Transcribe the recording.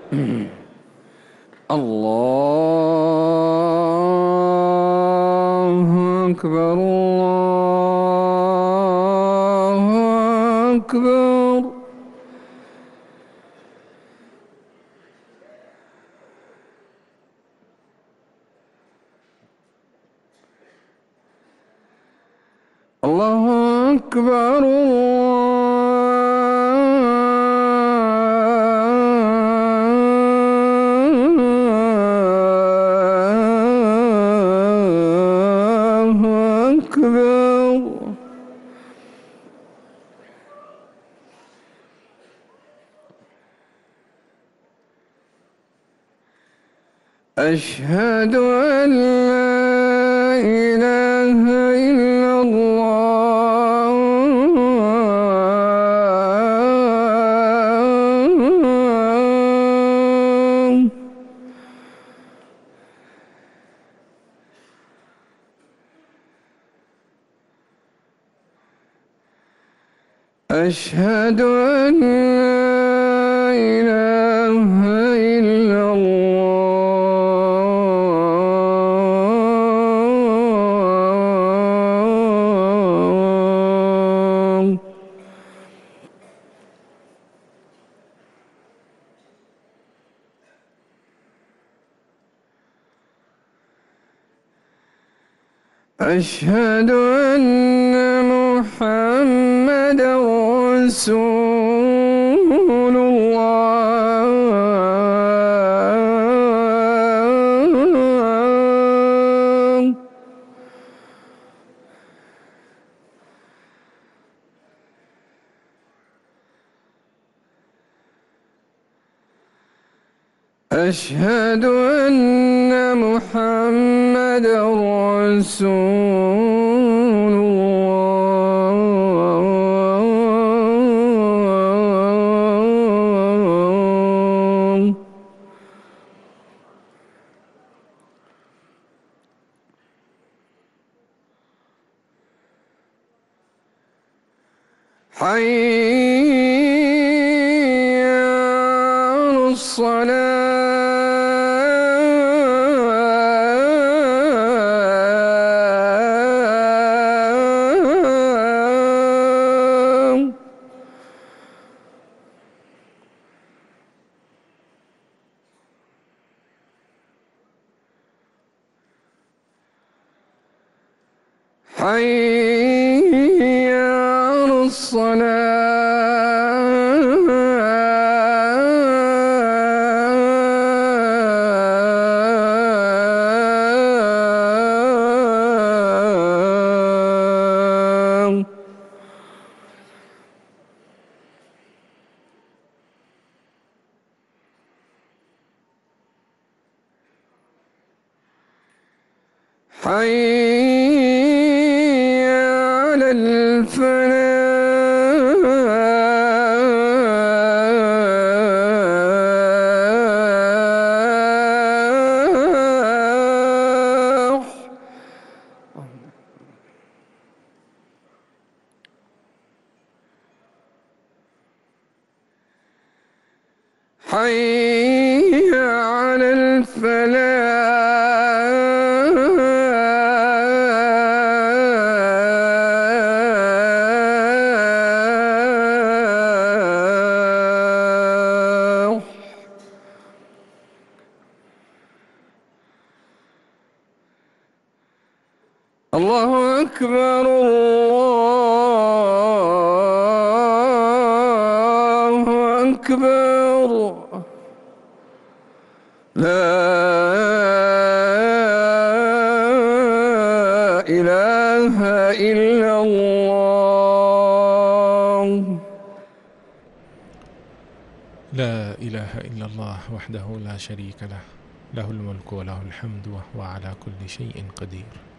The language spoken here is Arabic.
الله أكبر، الله أكبر. الله أكبر، الله أكبر. أشهد أن لا إله إلا الله، أشهد أن لا إله إلا الله. أشهد أن محمد رسول الله. أشهد أن محمد رسول الله. حي على الصلاة. حي على الصلاة. حي على الفلاح. حي على الفلاح. الله أكبر، الله أكبر. لا إله إلا الله. لا إله إلا الله وحده لا شريك له، له الملك وله الحمد وهو على كل شيء قدير.